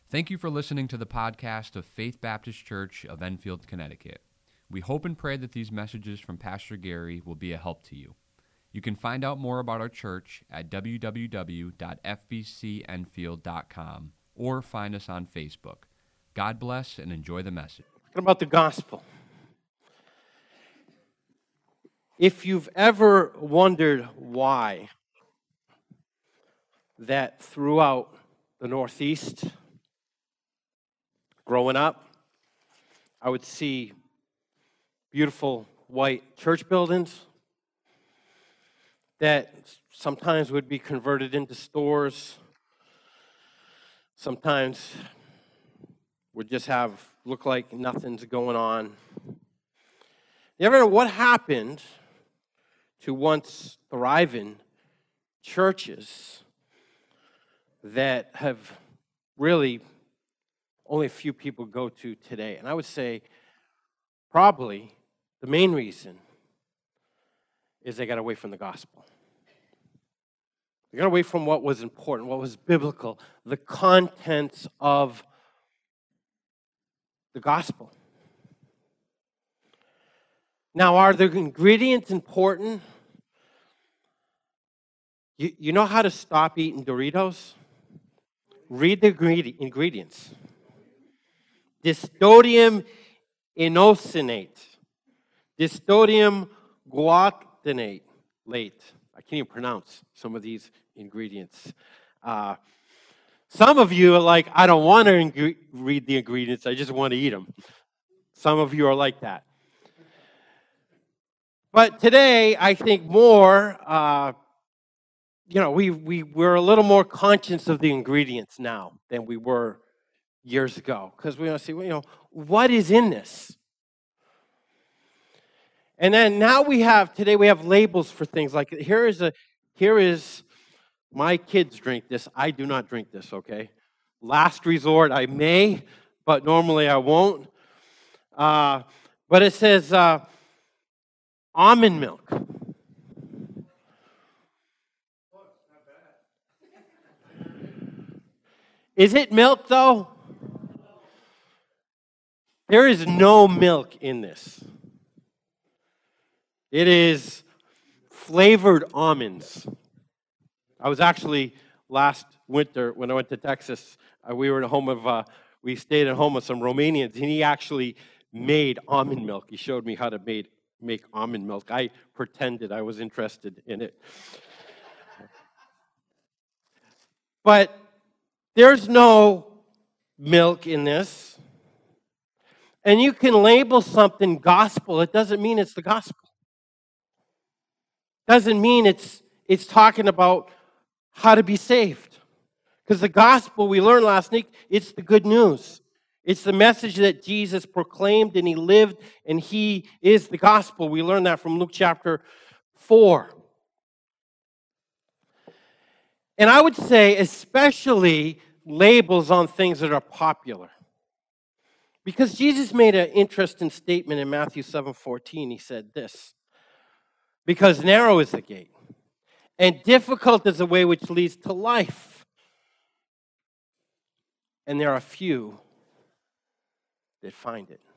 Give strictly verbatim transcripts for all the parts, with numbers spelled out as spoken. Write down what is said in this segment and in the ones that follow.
Thank you for listening to the podcast of Faith Baptist Church of Enfield, Connecticut. We hope and pray that these messages from Pastor Gary will be a help to you. You can find out more about our church at w w w dot f b c enfield dot com or find us on Facebook. God bless and enjoy the message. Talking about the gospel. If you've ever wondered why that throughout the Northeast, growing up, I would see beautiful white church buildings that sometimes would be converted into stores, sometimes would just have, look like nothing's going on. You ever know what happened to once thriving churches that have really only a few people go to today? And I would say probably the main reason is they got away from the gospel. They got away from what was important, what was biblical, the contents of the gospel. Now, are the ingredients important? You, you know how to stop eating Doritos? Read the ingredients. Disodium inosinate. Disodium guanidate. Late. I can't even pronounce some of these ingredients. Uh, some of you are like, I don't want to ing- read the ingredients, I just want to eat them. Some of you are like that. But today, I think more, uh, you know, we, we, we're a little more conscious of the ingredients now than we were years ago. Because we want to see, well, you know, what is in this? And then now we have, today we have labels for things like, here is a, here is, my kids drink this. I do not drink this, okay? Last resort, I may, but normally I won't. Uh, but it says uh, almond milk. Is it milk, though? There is no milk in this. It is flavored almonds. I was actually last winter when I went to Texas. Uh, we were in a home of, uh, we stayed at home with some Romanians, and he actually made almond milk. He showed me how to made, make almond milk. I pretended I was interested in it. But there's no milk in this. And you can label something gospel. It doesn't mean it's the gospel. Doesn't mean it's it's talking about how to be saved. Because the gospel, we learned last week, it's the good news. It's the message that Jesus proclaimed and he lived, and he is the gospel. We learned that from Luke chapter four. And I would say especially labels on things that are popular. Because Jesus made an interesting statement in Matthew seven fourteen. He said this, because narrow is the gate, and difficult is the way which leads to life, and there are few that find it.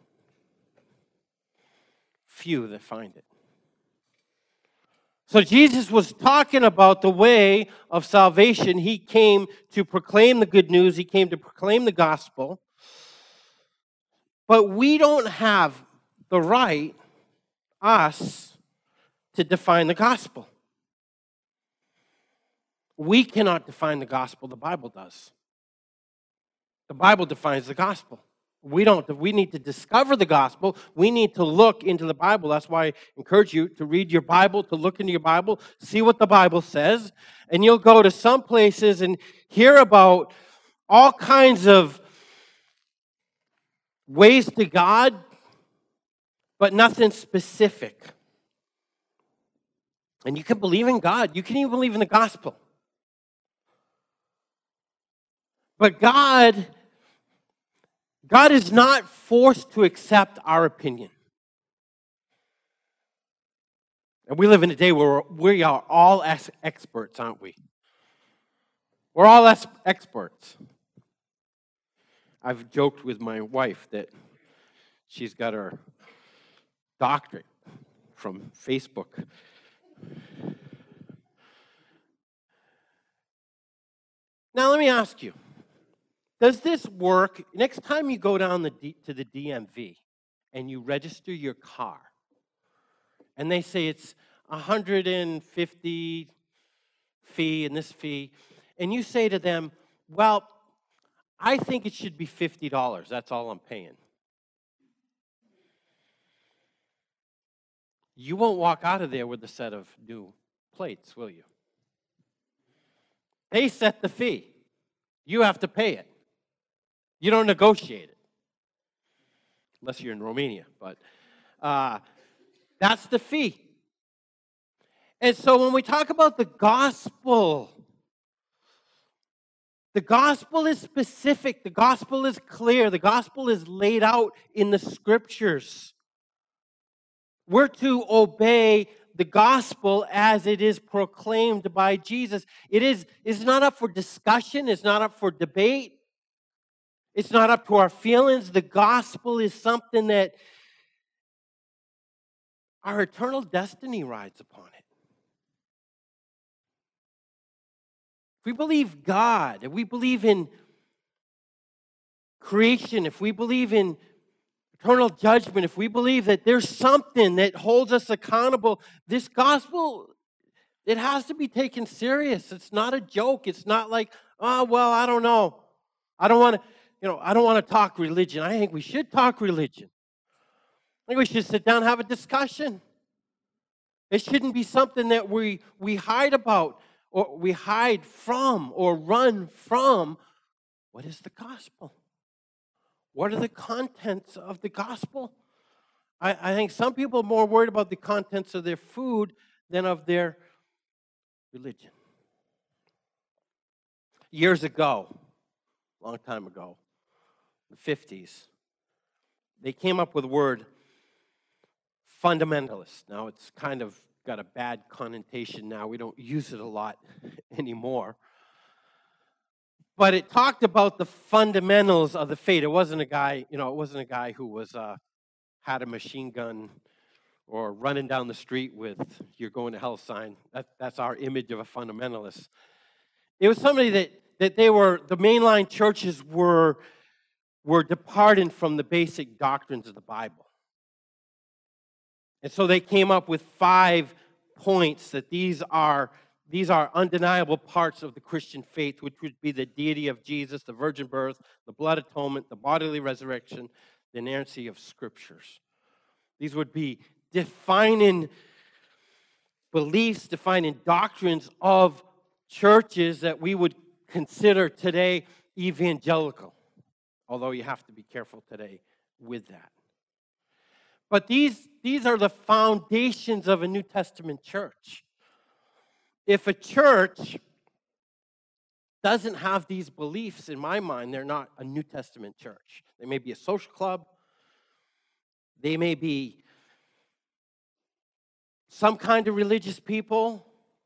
Few that find it. So Jesus was talking about the way of salvation. He came to proclaim the good news. He came to proclaim the gospel. But we don't have the right, us, to define the gospel. We cannot define the gospel. The Bible does. The Bible defines the gospel. We don't. We need to discover the gospel. We need to look into the Bible. That's why I encourage you to read your Bible, to look into your Bible, see what the Bible says, and you'll go to some places and hear about all kinds of ways to God, but nothing specific. And you can believe in God. You can even believe in the gospel. But God, God is not forced to accept our opinion. And we live in a day where we are all experts, aren't we? We're all experts. I've joked with my wife that she's got her doctorate from Facebook. Now, let me ask you, does this work? Next time you go down the D, to the D M V and you register your car, and they say it's one hundred fifty fee and this fee, and you say to them, well, I think it should be fifty dollars. That's all I'm paying. You won't walk out of there with a set of new plates, will you? They set the fee. You have to pay it. You don't negotiate it. Unless you're in Romania, but uh, that's the fee. And so when we talk about the gospel, the gospel is specific. The gospel is clear. The gospel is laid out in the scriptures. We're to obey the gospel as it is proclaimed by Jesus. It is it's not up for discussion. It's not up for debate. It's not up to our feelings. The gospel is something that our eternal destiny rides upon it. If we believe God, if we believe in creation, if we believe in eternal judgment, if we believe that there's something that holds us accountable, this gospel, it has to be taken serious. It's not a joke. It's not like, oh, well, I don't know. I don't want to, you know, I don't want to talk religion. I think we should talk religion. I think we should sit down and have a discussion. It shouldn't be something that we, we hide about, or we hide from, or run from. What is the gospel? What are the contents of the gospel? I, I think some people are more worried about the contents of their food than of their religion. Years ago, a long time ago, the fifties, they came up with the word fundamentalist. Now, it's kind of got a bad connotation now. We don't use it a lot anymore. But it talked about the fundamentals of the faith. It wasn't a guy, you know, it wasn't a guy who was uh, had a machine gun or running down the street with "You're going to hell" sign. That, that's our image of a fundamentalist. It was somebody that that they were the mainline churches were were departing from the basic doctrines of the Bible. And so they came up with five points that these are these are undeniable parts of the Christian faith, which would be the deity of Jesus, the virgin birth, the blood atonement, the bodily resurrection, the inerrancy of scriptures. These would be defining beliefs, defining doctrines of churches that we would consider today evangelical, although you have to be careful today with that. But these, these are the foundations of a New Testament church. If a church doesn't have these beliefs, in my mind, they're not a New Testament church. They may be a social club. They may be some kind of religious people.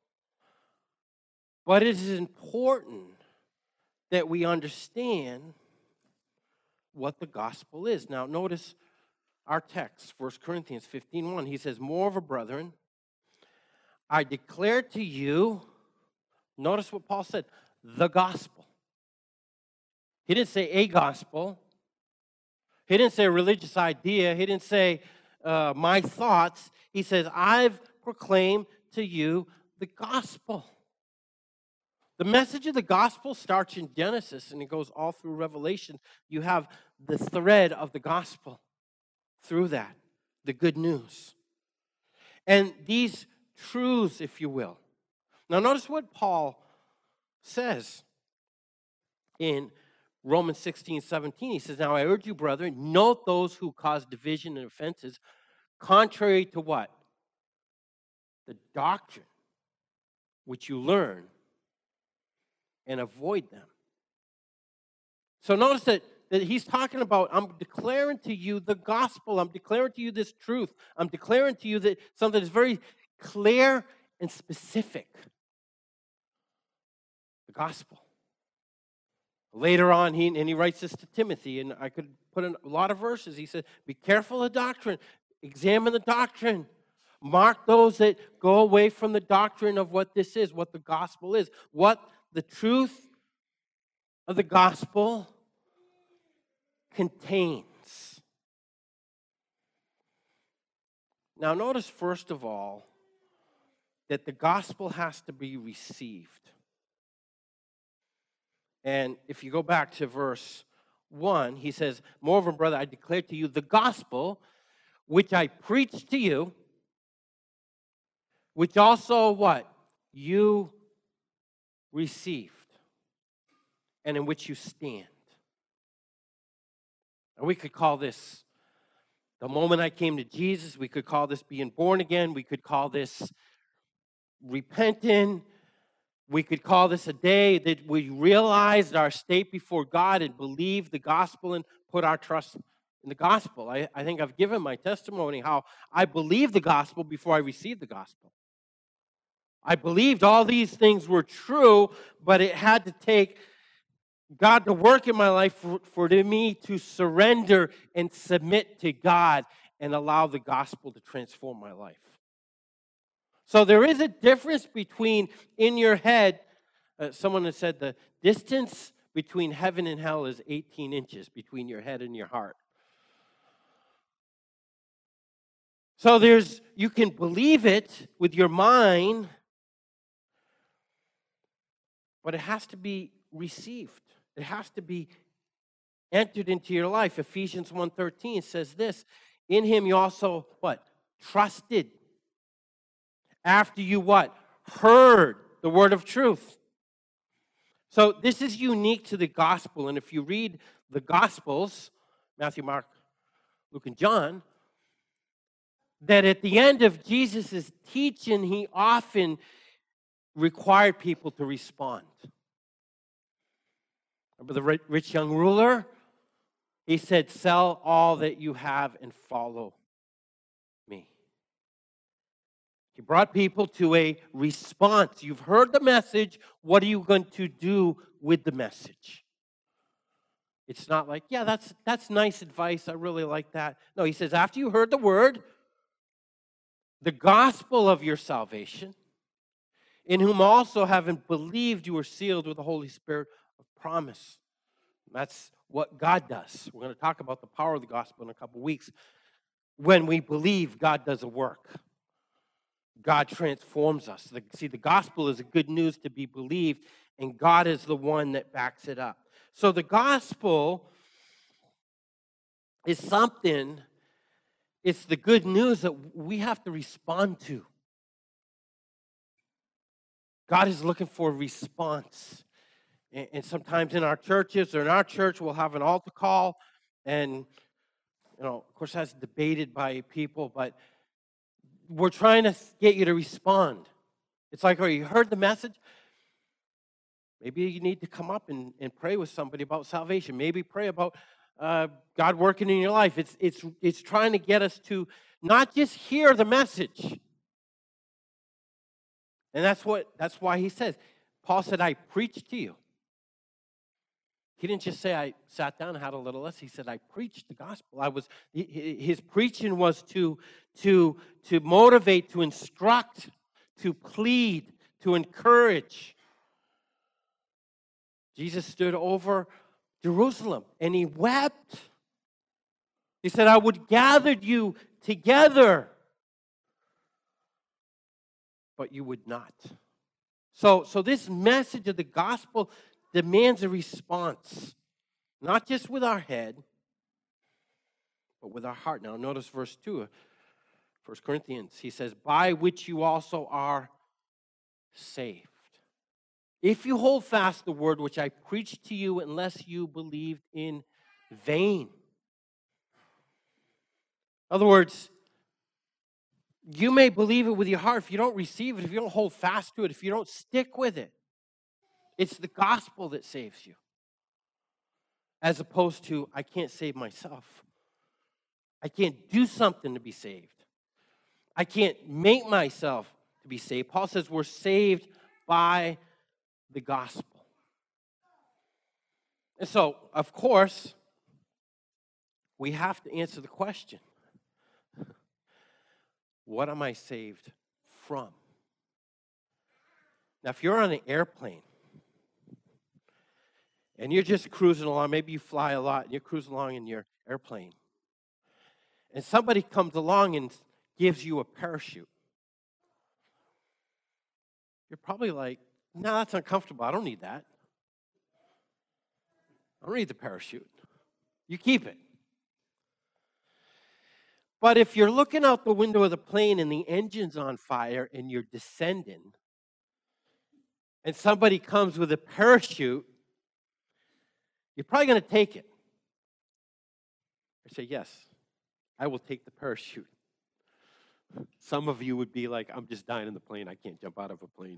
But it is important that we understand what the gospel is. Now, notice our text, First Corinthians fifteen one. He says, "Moreover, brethren, I declare to you," notice what Paul said, "the gospel." He didn't say a gospel. He didn't say a religious idea. He didn't say uh, my thoughts. He says, "I've proclaimed to you the gospel." The message of the gospel starts in Genesis and it goes all through Revelation. You have the thread of the gospel through that, the good news. And these truths, if you will. Now notice what Paul says in Romans sixteen seventeen. He says, "Now I urge you, brethren, note those who cause division and offenses, contrary to" what? "The doctrine which you learn, and avoid them." So notice that, that he's talking about, I'm declaring to you the gospel. I'm declaring to you this truth. I'm declaring to you that something that's very clear and specific. The gospel. Later on, he, and he writes this to Timothy, and I could put in a lot of verses. He said, be careful of doctrine. Examine the doctrine. Mark those that go away from the doctrine of what this is, what the gospel is, what the truth of the gospel contains. Now, notice, first of all, that the gospel has to be received. And if you go back to verse one, he says, moreover, brother, I declare to you the gospel which I preached to you, which also what? You received, and in which you stand. And we could call this the moment I came to Jesus. We could call this being born again. We could call this repenting. We could call this a day that we realized our state before God and believed the gospel and put our trust in the gospel. I, I think I've given my testimony how I believed the gospel before I received the gospel. I believed all these things were true, but it had to take God to work in my life for, for me to surrender and submit to God and allow the gospel to transform my life. So there is a difference between in your head, uh, someone has said the distance between heaven and hell is eighteen inches between your head and your heart. So there's, you can believe it with your mind, but it has to be received. It has to be entered into your life. Ephesians one thirteen says this, in him you also, what? Trusted. After you what? Heard the word of truth. So this is unique to the gospel. And if you read the gospels, Matthew, Mark, Luke, and John, that at the end of Jesus' teaching, he often required people to respond. Remember the rich young ruler? He said, sell all that you have and follow me. He brought people to a response. You've heard the message. What are you going to do with the message? It's not like, yeah, that's, that's nice advice. I really like that. No, he says, after you heard the word, the gospel of your salvation, in whom also having believed you were sealed with the Holy Spirit of promise. That's what God does. We're going to talk about the power of the gospel in a couple weeks. When we believe, God does a work. God transforms us. See, the gospel is a good news to be believed, and God is the one that backs it up. So the gospel is something, it's the good news that we have to respond to. God is looking for a response. And sometimes in our churches or in our church, we'll have an altar call, and, you know, of course, that's debated by people, but we're trying to get you to respond. It's like, oh, you heard the message? Maybe you need to come up and, and pray with somebody about salvation. Maybe pray about uh, God working in your life. It's, it's, it's trying to get us to not just hear the message. And that's what that's why he says, Paul said, I preached to you. He didn't just say I sat down and had a little lesson. He said I preached the gospel. I was his preaching was to to to motivate, to instruct, to plead, to encourage. Jesus stood over Jerusalem and he wept. He said, I would gather you together, but you would not. So, so this message of the gospel demands a response, not just with our head, but with our heart. Now, notice verse two of First Corinthians. He says, by which you also are saved. If you hold fast the word which I preached to you, unless you believed in vain. In other words, you may believe it with your heart. If you don't receive it, if you don't hold fast to it, if you don't stick with it, it's the gospel that saves you. As opposed to, I can't save myself. I can't do something to be saved. I can't make myself to be saved. Paul says we're saved by the gospel. And so, of course, we have to answer the question, what am I saved from? Now, if you're on an airplane and you're just cruising along, maybe you fly a lot and you're cruising along in your airplane, and somebody comes along and gives you a parachute, you're probably like, no, that's uncomfortable. I don't need that. I don't need the parachute. You keep it. But if you're looking out the window of the plane and the engine's on fire and you're descending, and somebody comes with a parachute, you're probably going to take it. Or say, yes, I will take the parachute. Some of you would be like, I'm just dying in the plane. I can't jump out of a plane.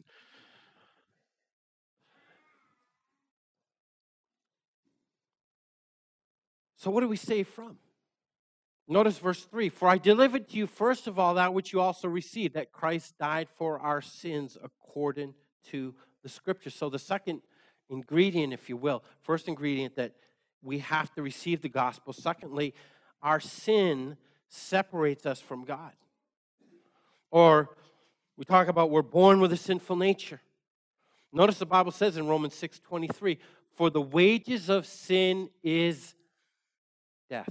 So what do we save from? Notice verse three. For I delivered to you first of all that which you also received, that Christ died for our sins according to the Scripture. So the second ingredient, if you will, first ingredient that we have to receive the gospel. Secondly, our sin separates us from God. Or we talk about we're born with a sinful nature. Notice the Bible says in Romans six twenty-three, for the wages of sin is death.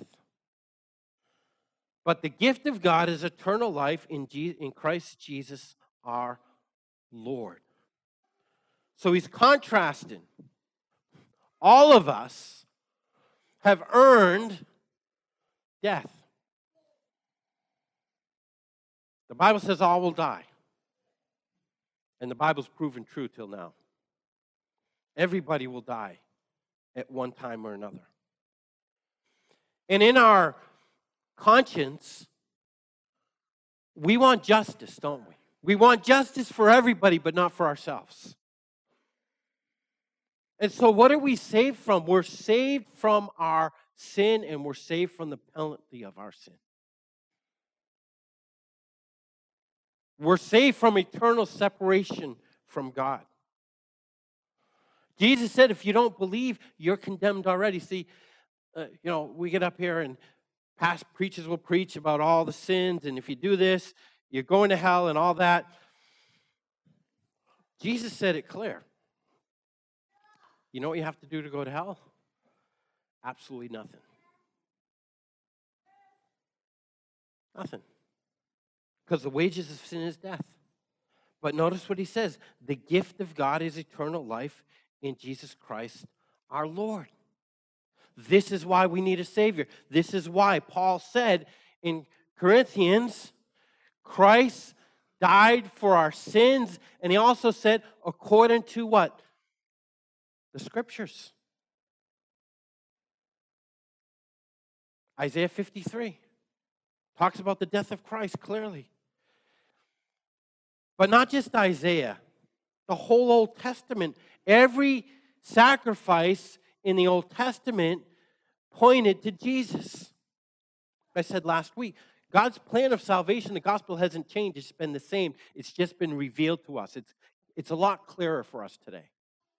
But the gift of God is eternal life in, Je- in Christ Jesus our Lord. So he's contrasting. All of us have earned death. The Bible says all will die. And the Bible's proven true till now. Everybody will die at one time or another. And in our conscience, we want justice, don't we? We want justice for everybody, but not for ourselves. And so what are we saved from? We're saved from our sin, and we're saved from the penalty of our sin. We're saved from eternal separation from God. Jesus said, if you don't believe, you're condemned already. See, uh, you know, we get up here and past preachers will preach about all the sins, and if you do this, you're going to hell and all that. Jesus said it clear. You know what you have to do to go to hell? Absolutely nothing. Nothing. Because the wages of sin is death. But notice what he says. The gift of God is eternal life in Jesus Christ our Lord. This is why we need a Savior. This is why Paul said in Corinthians, Christ died for our sins. And he also said, according to what? The Scriptures. Isaiah fifty-three talks about the death of Christ clearly. But not just Isaiah, the whole Old Testament. Every sacrifice in the Old Testament pointed to Jesus. I said last week, God's plan of salvation, the gospel hasn't changed. It's been the same. It's just been revealed to us. It's, it's a lot clearer for us today.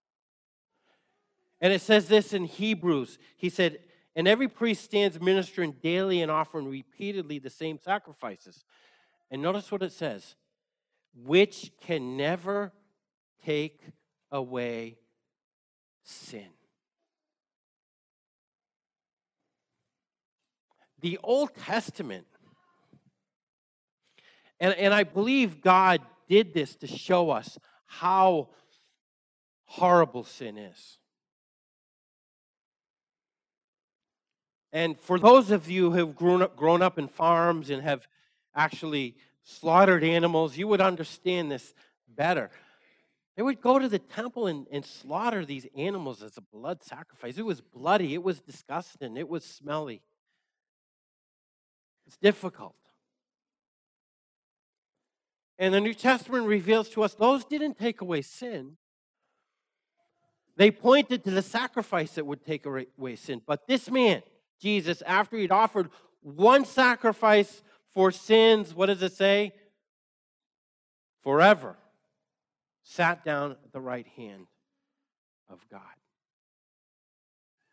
And it says this in Hebrews. He said, and every priest stands ministering daily and offering repeatedly the same sacrifices. And notice what it says. Which can never take away sin. The Old Testament, and, and I believe God did this to show us how horrible sin is. And for those of you who have grown up, grown up in farms and have actually slaughtered animals, you would understand this better. They would go to the temple and, and slaughter these animals as a blood sacrifice. It was bloody. It was disgusting. It was smelly. It's difficult. And the New Testament reveals to us those didn't take away sin. They pointed to the sacrifice that would take away sin. But this man, Jesus, after he'd offered one sacrifice for sins, what does it say? Forever. Sat down at the right hand of God.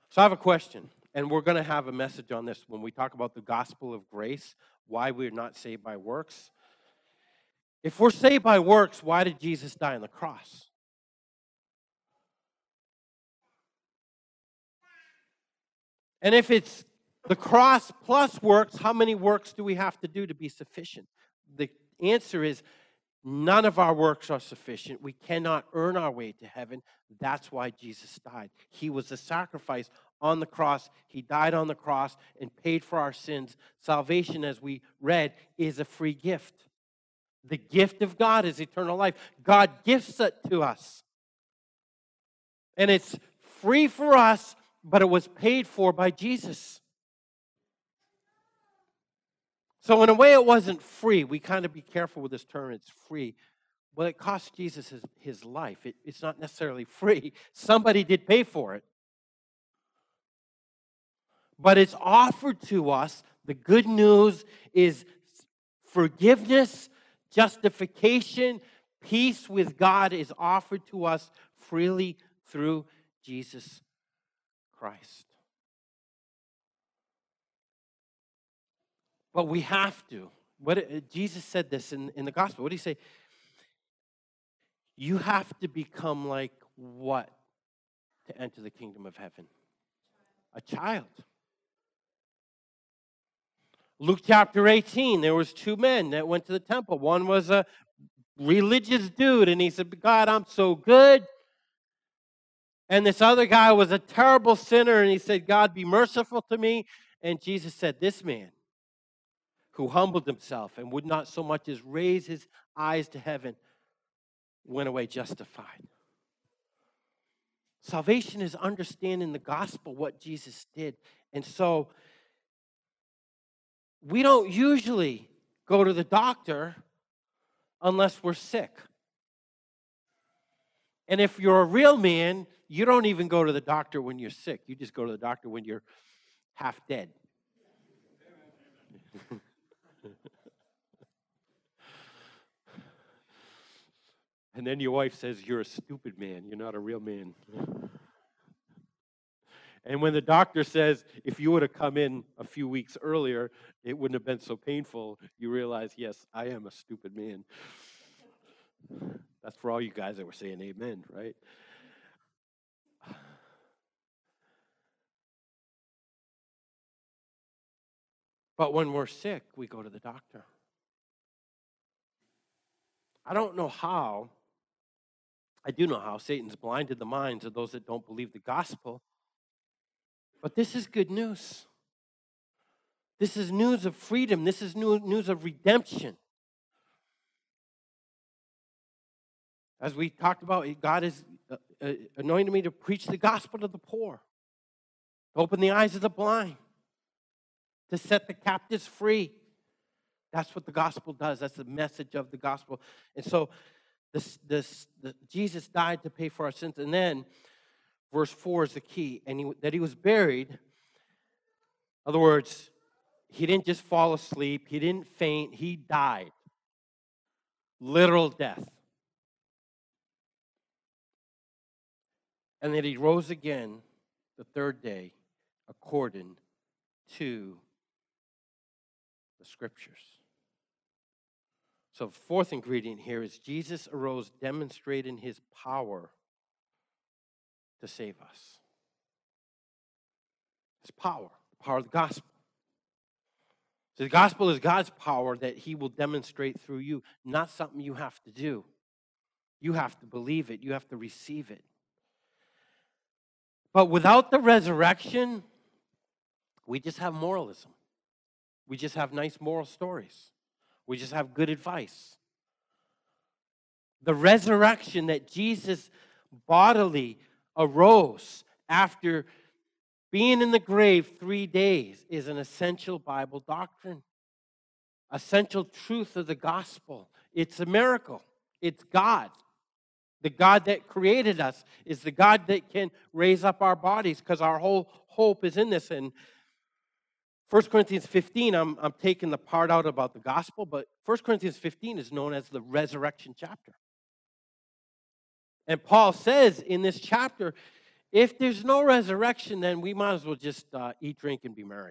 So I have a question, and we're going to have a message on this when we talk about the gospel of grace, why we're not saved by works. If we're saved by works, why did Jesus die on the cross? And if it's the cross plus works, how many works do we have to do to be sufficient? The answer is none of our works are sufficient. We cannot earn our way to heaven. That's why Jesus died. He was a sacrifice on the cross. He died on the cross and paid for our sins. Salvation, as we read, is a free gift. The gift of God is eternal life. God gifts it to us. And it's free for us, but it was paid for by Jesus. So in a way, it wasn't free. We kind of be careful with this term, it's free. Well, it cost Jesus his, his life. It, it's not necessarily free. Somebody did pay for it. But it's offered to us. The good news is forgiveness, justification, peace with God is offered to us freely through Jesus Christ. But we have to. What Jesus said this in, in the gospel. What did he say? You have to become like what to enter the kingdom of heaven? A child. Luke chapter eighteen, there was two men that went to the temple. One was a religious dude, and he said, God, I'm so good. And this other guy was a terrible sinner, and he said, God, be merciful to me. And Jesus said, this man who humbled himself and would not so much as raise his eyes to heaven went away justified. Salvation is understanding the gospel, what Jesus did. And so we don't usually go to the doctor unless we're sick. And if you're a real man, you don't even go to the doctor when you're sick. You just go to the doctor when you're half dead. And then your wife says, you're a stupid man. You're not a real man. And when the doctor says, if you would have come in a few weeks earlier, it wouldn't have been so painful, you realize, yes, I am a stupid man. That's for all you guys that were saying amen, right? But when we're sick, we go to the doctor. I don't know how. I do know how Satan's blinded the minds of those that don't believe the gospel. But this is good news. This is news of freedom. This is news of redemption. As we talked about, God has anointed me to preach the gospel to the poor, to open the eyes of the blind, to set the captives free. That's what the gospel does. That's the message of the gospel. And so this, this, the, Jesus died to pay for our sins. And then verse four is the key. And he, that he was buried. In other words, he didn't just fall asleep. He didn't faint. He died. Literal death. And that he rose again the third day according to the Scriptures. So fourth ingredient here is Jesus arose demonstrating his power to save us. His power, the power of the gospel. So the gospel is God's power that he will demonstrate through you, not something you have to do. You have to believe it. You have to receive it. But without the resurrection, we just have moralism. We just have nice moral stories. We just have good advice. The resurrection that Jesus bodily arose after being in the grave three days is an essential Bible doctrine. Essential truth of the gospel. It's a miracle. It's God. The God that created us is the God that can raise up our bodies because our whole hope is in this. And First Corinthians fifteen, I'm, I'm taking the part out about the gospel, but First Corinthians fifteen is known as the resurrection chapter. And Paul says in this chapter, If there's no resurrection, then we might as well just uh, eat, drink, and be merry.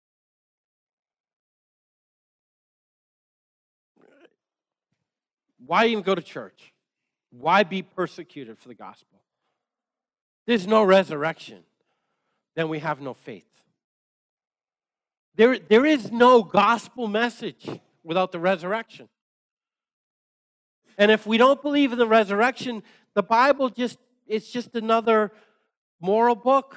Why even go to church? Why be persecuted for the gospel? There's no resurrection, then we have no faith. There, there is no gospel message without the resurrection. And if we don't believe in the resurrection, the Bible just, it's just another moral book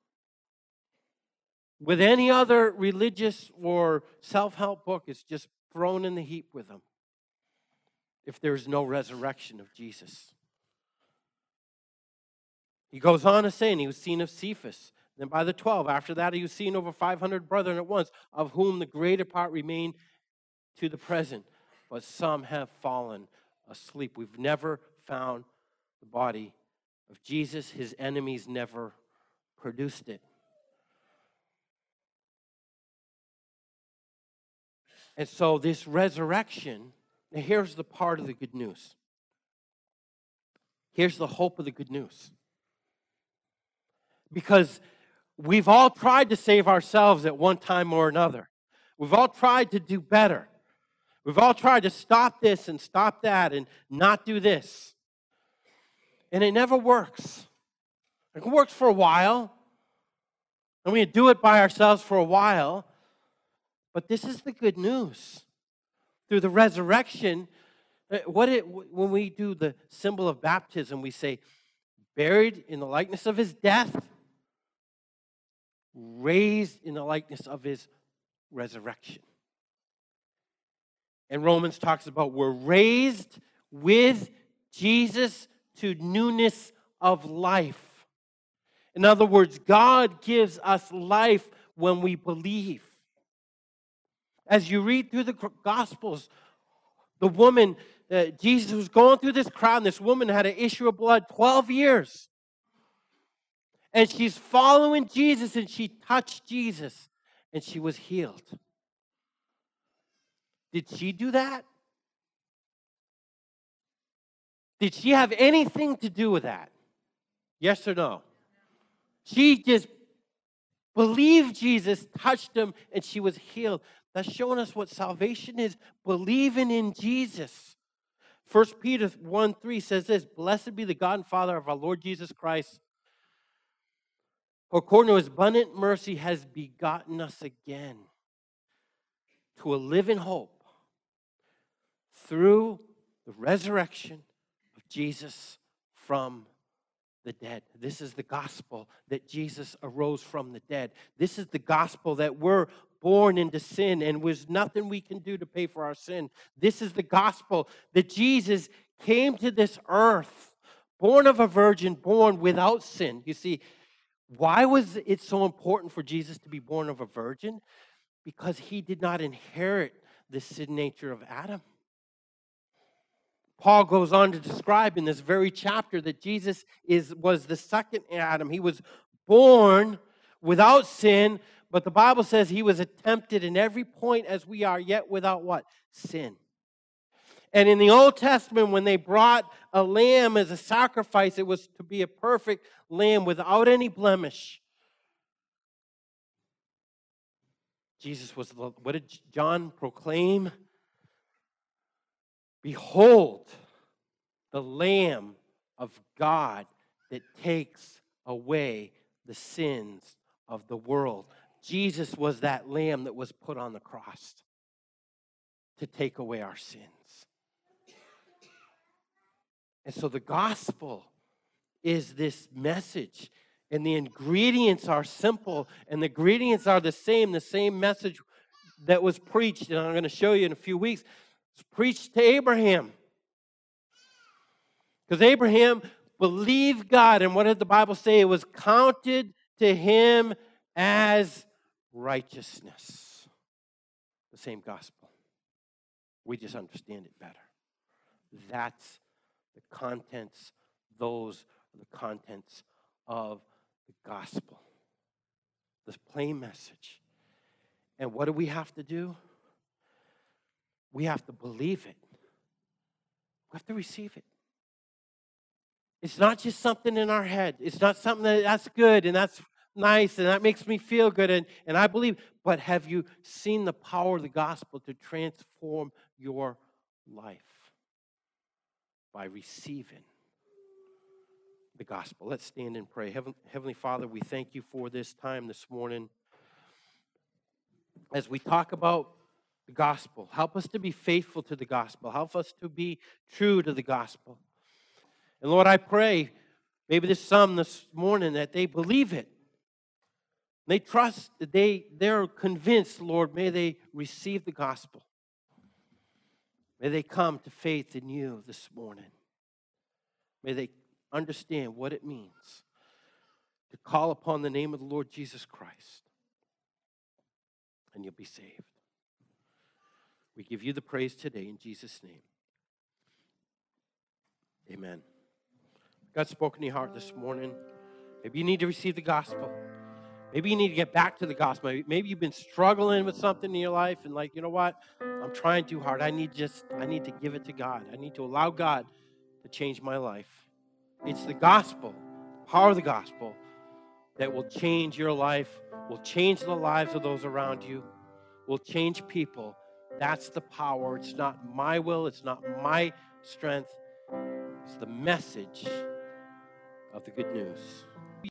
with any other religious or self-help book. It's just thrown in the heap with them if there's no resurrection of Jesus. He goes on to say, and he was seen of Cephas. Then by the twelve, after that he was seen over five hundred brethren at once, of whom the greater part remain to the present, but some have fallen asleep. We've never found the body of Jesus. His enemies never produced it. And so this resurrection, now here's the part of the good news. Here's the hope of the good news. Because we've all tried to save ourselves at one time or another. We've all tried to do better. We've all tried to stop this and stop that and not do this. And it never works. It works for a while. And we do it by ourselves for a while. But this is the good news. Through the resurrection, what it, when we do the symbol of baptism, we say, buried in the likeness of his death, raised in the likeness of his resurrection. And Romans talks about we're raised with Jesus to newness of life. In other words, God gives us life when we believe. As you read through the Gospels, the woman, uh, Jesus was going through this crowd, and this woman had an issue of blood twelve years. And she's following Jesus, and she touched Jesus, and she was healed. Did she do that? Did she have anything to do with that? Yes or no? She just believed Jesus, touched him, and she was healed. That's showing us what salvation is, believing in Jesus. First Peter one three says this, blessed be the God and Father of our Lord Jesus Christ, who according to his abundant mercy has begotten us again to a living hope through the resurrection of Jesus from the dead. This is the gospel that Jesus arose from the dead. This is the gospel that we're born into sin and there's nothing we can do to pay for our sin. This is the gospel that Jesus came to this earth, born of a virgin, born without sin. You see, why was it so important for Jesus to be born of a virgin? Because he did not inherit the sin nature of Adam. Paul goes on to describe in this very chapter that Jesus is, was the second Adam. He was born without sin, but the Bible says he was tempted in every point as we are, yet without what? Sin. And in the Old Testament, when they brought a lamb as a sacrifice, it was to be a perfect lamb without any blemish. Jesus was, what did John proclaim? Behold, the Lamb of God that takes away the sins of the world. Jesus was that lamb that was put on the cross to take away our sins. And so the gospel is this message, and the ingredients are simple, and the ingredients are the same, the same message that was preached, and I'm going to show you in a few weeks. It's preached to Abraham. Because Abraham believed God, and what did the Bible say? It was counted to him as righteousness. The same gospel. We just understand it better. That's the contents, those are the contents of the gospel. This plain message. And what do we have to do? We have to believe it. We have to receive it. It's not just something in our head. It's not something that that's good and that's nice and that makes me feel good and, and I believe. But have you seen the power of the gospel to transform your life by receiving the gospel? Let's stand and pray. Heaven, Heavenly Father, we thank you for this time this morning. As we talk about the gospel, help us to be faithful to the gospel. Help us to be true to the gospel. And Lord, I pray, maybe there's some this morning that they believe it. They trust, that they, they're convinced, Lord, may they receive the gospel. May they come to faith in you this morning. May they understand what it means to call upon the name of the Lord Jesus Christ, and you'll be saved. We give you the praise today in Jesus' name. Amen. God spoke in your heart this morning. Maybe you need to receive the gospel. Maybe you need to get back to the gospel. Maybe you've been struggling with something in your life and like, you know what? I'm trying too hard. I need just, I need to give it to God. I need to allow God to change my life. It's the gospel, the power of the gospel that will change your life, will change the lives of those around you, will change people. That's the power. It's not my will. It's not my strength. It's the message of the good news.